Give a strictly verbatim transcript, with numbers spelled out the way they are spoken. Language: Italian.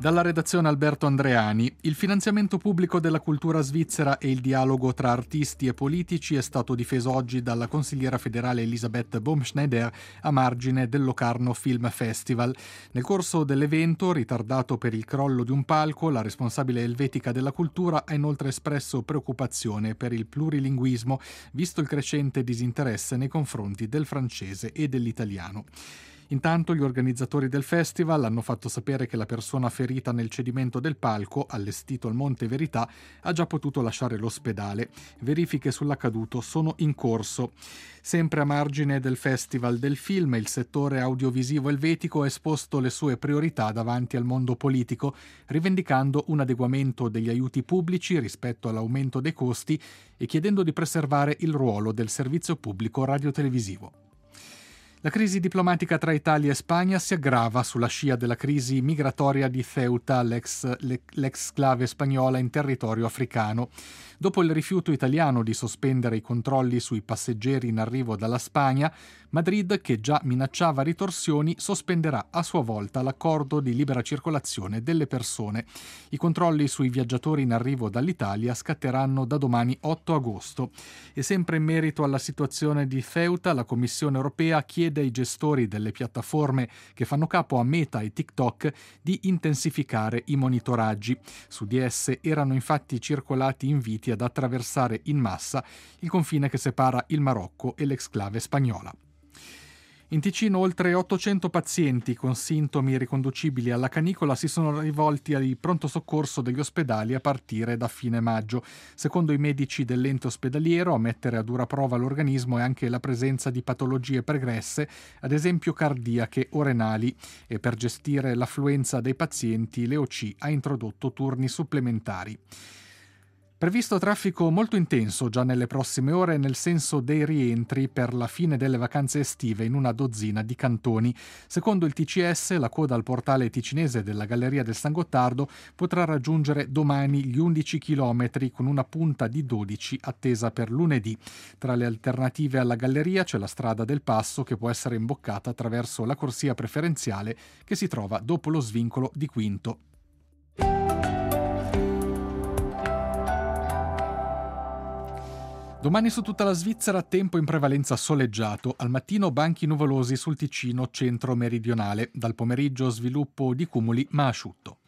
Dalla redazione Alberto Andreani. Il finanziamento pubblico della cultura svizzera e il dialogo tra artisti e politici è stato difeso oggi dalla consigliera federale Elisabeth Baumschneider a margine del Locarno Film Festival. Nel corso dell'evento, ritardato per il crollo di un palco, la responsabile elvetica della cultura ha inoltre espresso preoccupazione per il plurilinguismo, visto il crescente disinteresse nei confronti del francese e dell'italiano. Intanto gli organizzatori del festival hanno fatto sapere che la persona ferita nel cedimento del palco, allestito al Monte Verità, ha già potuto lasciare l'ospedale. Verifiche sull'accaduto sono in corso. Sempre a margine del Festival del Film, il settore audiovisivo elvetico ha esposto le sue priorità davanti al mondo politico, rivendicando un adeguamento degli aiuti pubblici rispetto all'aumento dei costi e chiedendo di preservare il ruolo del servizio pubblico radiotelevisivo. La crisi diplomatica tra Italia e Spagna si aggrava sulla scia della crisi migratoria di Ceuta, l'ex, l'ex-clave spagnola in territorio africano. Dopo il rifiuto italiano di sospendere i controlli sui passeggeri in arrivo dalla Spagna, Madrid, che già minacciava ritorsioni, sospenderà a sua volta l'accordo di libera circolazione delle persone. I controlli sui viaggiatori in arrivo dall'Italia scatteranno da domani otto agosto. E sempre in merito alla situazione di Ceuta, la Commissione europea chiede ai gestori delle piattaforme che fanno capo a Meta e TikTok di intensificare i monitoraggi. Su di esse erano infatti circolati inviti ad attraversare in massa il confine che separa il Marocco e l'ex-clave spagnola. In Ticino oltre ottocento pazienti con sintomi riconducibili alla canicola si sono rivolti al pronto soccorso degli ospedali a partire da fine maggio. Secondo i medici dell'ente ospedaliero, a mettere a dura prova l'organismo è anche la presenza di patologie pregresse, ad esempio cardiache o renali, e per gestire l'affluenza dei pazienti l'E O C ha introdotto turni supplementari. Previsto traffico molto intenso già nelle prossime ore nel senso dei rientri per la fine delle vacanze estive in una dozzina di cantoni. Secondo il T C S, la coda al portale ticinese della Galleria del San Gottardo potrà raggiungere domani gli undici chilometri con una punta di dodici attesa per lunedì. Tra le alternative alla galleria c'è la strada del Passo che può essere imboccata attraverso la corsia preferenziale che si trova dopo lo svincolo di Quinto. Domani su tutta la Svizzera tempo in prevalenza soleggiato, al mattino banchi nuvolosi sul Ticino centro-meridionale, dal pomeriggio sviluppo di cumuli ma asciutto.